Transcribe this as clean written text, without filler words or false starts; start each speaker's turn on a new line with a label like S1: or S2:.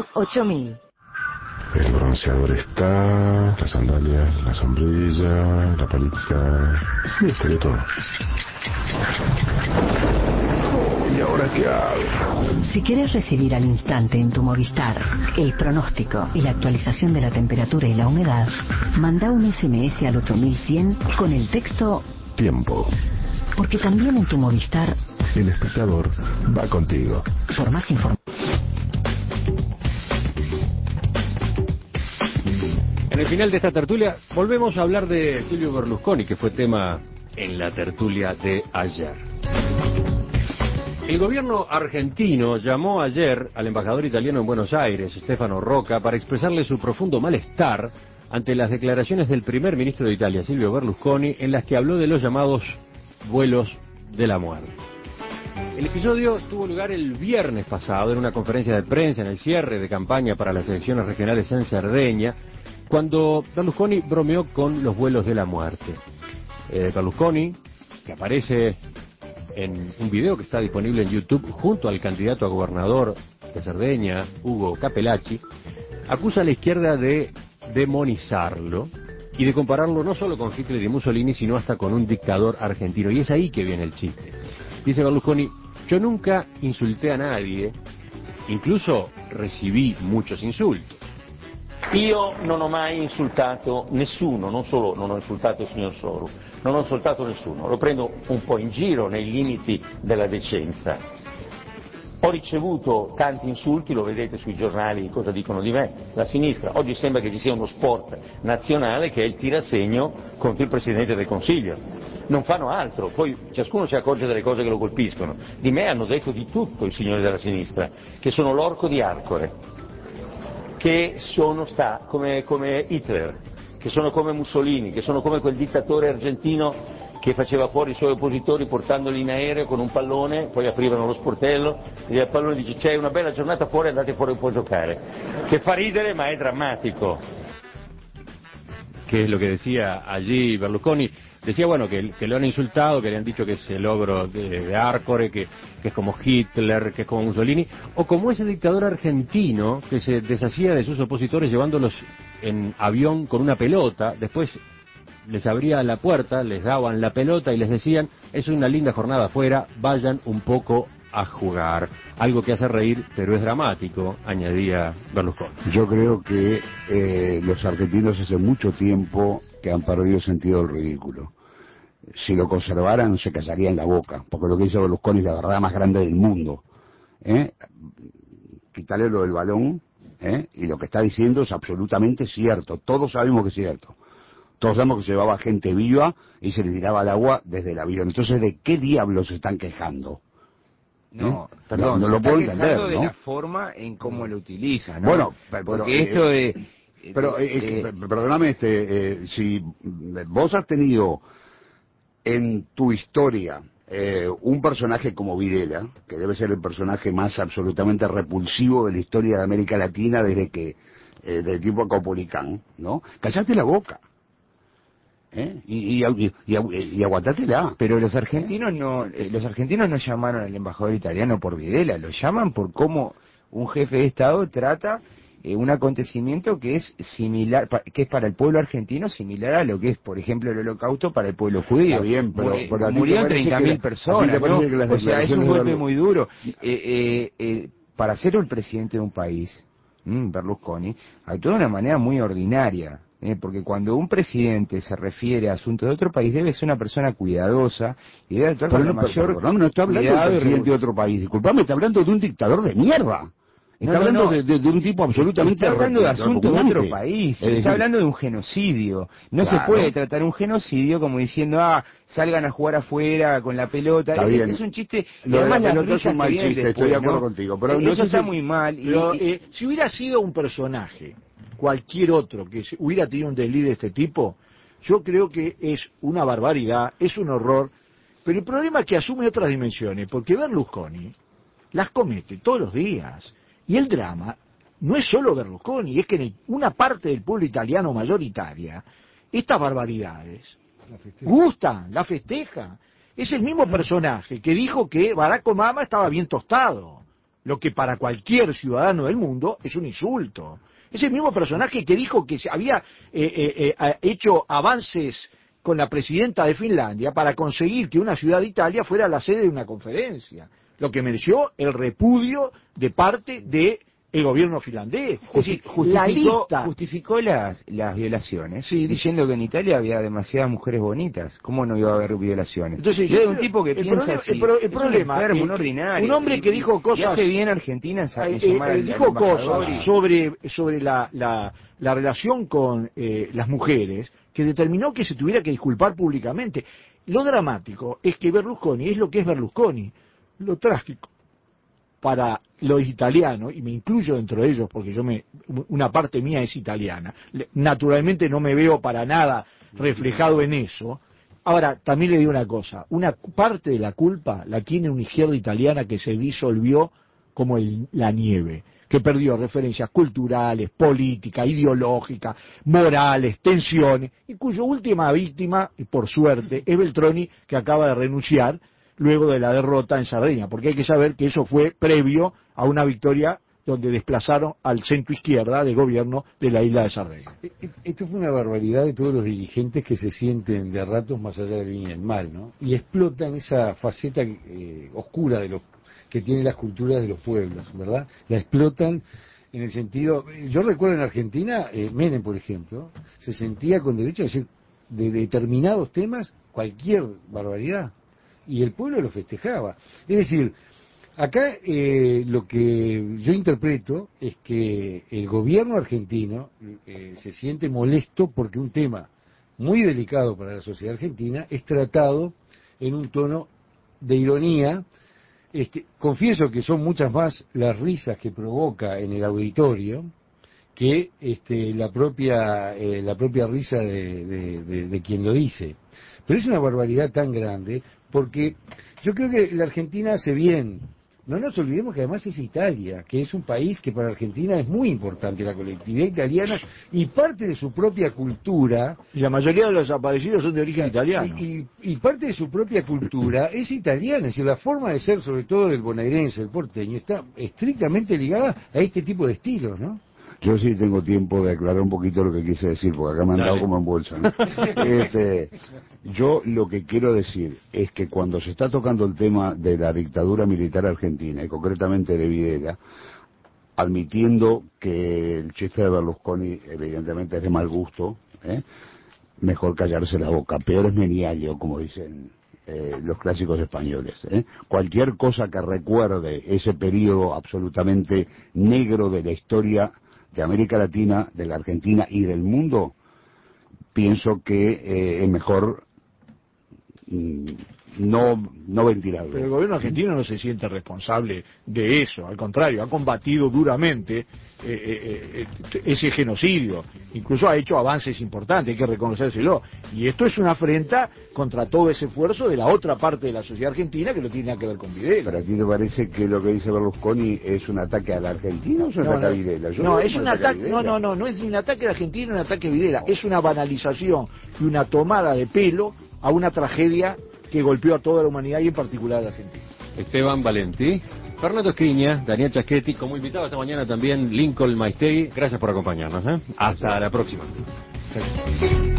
S1: 8000.
S2: El bronceador está, las sandalias, la sombrilla, la política, listo de todo. ¿Y ahora qué hago?
S1: Si querés recibir al instante en tu Movistar el pronóstico y la actualización de la temperatura y la humedad, manda un SMS al 8100 con el texto
S2: Tiempo.
S1: Porque también en tu Movistar
S2: El espectador va contigo.
S1: Por más información.
S3: En el final de esta tertulia volvemos a hablar de Silvio Berlusconi, que fue tema en la tertulia de ayer. El gobierno argentino llamó ayer al embajador italiano en Buenos Aires, Stefano Rocca, para expresarle su profundo malestar ante las declaraciones del primer ministro de Italia, Silvio Berlusconi, en las que habló de los llamados vuelos de la muerte. El episodio tuvo lugar el viernes pasado en una conferencia de prensa en el cierre de campaña para las elecciones regionales en Cerdeña, cuando Berlusconi bromeó con los vuelos de la muerte. Berlusconi, que aparece en un video que está disponible en YouTube junto al candidato a gobernador de Cerdeña, Hugo Capelacci, acusa a la izquierda de demonizarlo y de compararlo no solo con Hitler y Mussolini, sino hasta con un dictador argentino. Y es ahí que viene el chiste. Dice Berlusconi: yo nunca insulté a nadie, incluso recibí muchos insultos.
S4: Io non ho mai insultato nessuno, non solo non ho insultato il signor Soru, non ho insultato nessuno, lo prendo un po' in giro nei limiti della decenza. Ho ricevuto tanti insulti, lo vedete sui giornali cosa dicono di me, la sinistra. Oggi sembra che ci sia uno sport nazionale che è il tirasegno contro il Presidente del Consiglio. Non fanno altro, poi ciascuno si accorge delle cose che lo colpiscono. Di me hanno detto di tutto i signori della sinistra, che sono l'orco di Arcore, che sono come Hitler, che sono come Mussolini, che sono come quel dittatore argentino che faceva fuori i suoi oppositori portandoli in aereo con un pallone, poi aprivano lo sportello e il pallone dice: c'è una bella giornata fuori, andate fuori un po' a giocare. Che fa ridere ma è drammatico.
S3: ¿Qué es lo que decía allí Berlusconi? Decía, bueno, que lo han insultado, que le han dicho que es el ogro de Arcore, que es como Hitler, que es como Mussolini, o como ese dictador argentino que se deshacía de sus opositores llevándolos en avión con una pelota, después les abría la puerta, les daban la pelota y les decían: es una linda jornada afuera, vayan un poco a jugar. Algo que hace reír, pero es dramático, añadía Berlusconi.
S5: Yo creo que los argentinos hace mucho tiempo que han perdido el sentido del ridículo. Si lo conservaran, se callarían la boca, porque lo que dice Berlusconi es la verdad más grande del mundo. Quitarle lo del balón, y lo que está diciendo es absolutamente cierto. Todos sabemos que es cierto. Todos sabemos que se llevaba gente viva y se le tiraba al agua desde el avión. Entonces, ¿de qué diablos se están quejando?
S6: No, perdón,
S5: no
S6: se
S5: lo puedo
S6: está
S5: entender,
S6: quejando de
S5: ¿no?
S6: la forma en cómo lo utiliza, ¿no?
S5: Bueno,
S6: porque esto de...
S5: perdóname, si vos has tenido en tu historia un personaje como Videla, que debe ser el personaje más absolutamente repulsivo de la historia de América Latina desde que del tipo Caupolicán, ¿no? Callate la boca. Y aguantátela.
S6: Pero los argentinos no llamaron al embajador italiano por Videla, lo llaman por cómo un jefe de Estado trata un acontecimiento que es similar, que es para el pueblo argentino similar a lo que es, por ejemplo, el Holocausto para el pueblo judío.
S5: Está bien, pero
S6: murieron 30.000 personas, ¿no? O sea, es un golpe muy duro. Para ser el presidente de un país, Berlusconi actuó de una manera muy ordinaria. Porque cuando un presidente se refiere a asuntos de otro país debe ser una persona cuidadosa y debe actuar con la mayor
S5: no está hablando del presidente de otro país, disculpame, está hablando de un dictador de mierda. Está hablando de un tipo absolutamente...
S6: Está hablando de asuntos de otro país, está hablando de un genocidio. No se puede tratar un genocidio como diciendo, salgan a jugar afuera con la pelota. Es un chiste, y además las risas
S5: es un mal chiste, estoy de acuerdo contigo. Pero
S6: eso está muy mal.
S7: Si hubiera sido un personaje, cualquier otro, que hubiera tenido un desliz de este tipo, yo creo que es una barbaridad, es un horror, pero el problema es que asume otras dimensiones, porque Berlusconi las comete todos los días. Y el drama no es solo Berlusconi, es que en una parte del pueblo italiano mayoritaria, estas barbaridades gustan, la festeja. Es el mismo personaje que dijo que Barack Obama estaba bien tostado. lo que para cualquier ciudadano del mundo es un insulto. Ese mismo personaje que dijo que se había hecho avances con la presidenta de Finlandia para conseguir que una ciudad de Italia fuera la sede de una conferencia, lo que mereció el repudio de parte de el gobierno finlandés. Es decir,
S6: justificó las violaciones, sí, diciendo que en Italia había demasiadas mujeres bonitas. ¿Cómo no iba a haber violaciones?
S7: Entonces,
S6: yo un tipo que piensa así,
S7: el problema es
S6: un ordinario,
S7: un hombre que dijo cosas,
S6: y hace bien Argentina en
S7: dijo cosas sobre la relación con las mujeres, que determinó que se tuviera que disculpar públicamente. Lo dramático es que Berlusconi es lo que es Berlusconi. Lo trágico para los italianos, y me incluyo dentro de ellos porque una parte mía es italiana, naturalmente no me veo para nada reflejado en eso. Ahora, también le digo una cosa, una parte de la culpa la tiene una izquierda italiana que se disolvió como la nieve, que perdió referencias culturales, políticas, ideológicas, morales, tensiones, y cuya última víctima, y por suerte, es Veltroni, que acaba de renunciar luego de la derrota en Sardeña, porque hay que saber que eso fue previo a una victoria donde desplazaron al centro izquierda del gobierno de la isla de Sardeña.
S8: Esto fue una barbaridad de todos los dirigentes que se sienten de ratos más allá del bien y el mal, ¿no? Y explotan esa faceta oscura de los que tienen las culturas de los pueblos, ¿verdad? La explotan en el sentido... Yo recuerdo en Argentina, Menem, por ejemplo, se sentía con derecho a decir de determinados temas cualquier barbaridad, y el pueblo lo festejaba. Es decir, acá lo que yo interpreto es que el gobierno argentino se siente molesto porque un tema muy delicado para la sociedad argentina es tratado en un tono de ironía. Confieso que son muchas más las risas que provoca en el auditorio que la propia risa de quien lo dice. Pero es una barbaridad tan grande porque yo creo que la Argentina hace bien. No nos olvidemos que además es Italia, que es un país que para Argentina es muy importante, la colectividad italiana, y parte de su propia cultura...
S7: Y la mayoría de los desaparecidos son de origen italiano.
S8: Y parte de su propia cultura es italiana, es decir, la forma de ser, sobre todo del bonaerense, del porteño, está estrictamente ligada a este tipo de estilos, ¿no?
S5: Yo sí tengo tiempo de aclarar un poquito lo que quise decir, porque acá me han dado como en bolsa, ¿no? Yo lo que quiero decir es que cuando se está tocando el tema de la dictadura militar argentina, y concretamente de Videla, admitiendo que el chiste de Berlusconi evidentemente es de mal gusto, mejor callarse la boca, peor es menialio, como dicen los clásicos españoles. Cualquier cosa que recuerde ese periodo absolutamente negro de la historia de América Latina, de la Argentina y del mundo, pienso que es mejor no ventilarlo.
S7: Pero el gobierno argentino no se siente responsable de eso, al contrario, ha combatido duramente ese genocidio, incluso ha hecho avances importantes, hay que reconocérselo, y esto es una afrenta contra todo ese esfuerzo de la otra parte de la sociedad argentina que no tiene nada que ver con Videla.
S5: ¿Pero a ti te parece que lo que dice Berlusconi es un ataque a la Argentina o es un ataque a Videla?
S7: No, es un ataque, no es ni un ataque a la Argentina ni un ataque a Videla, es una banalización y una tomada de pelo a una tragedia que golpeó a toda la humanidad y en particular a la Argentina.
S3: Esteban Valenti, Fernando Esquiña, Daniel Chaschetti, como invitado esta mañana también Lincoln Maistegui. Gracias por acompañarnos. Hasta la próxima.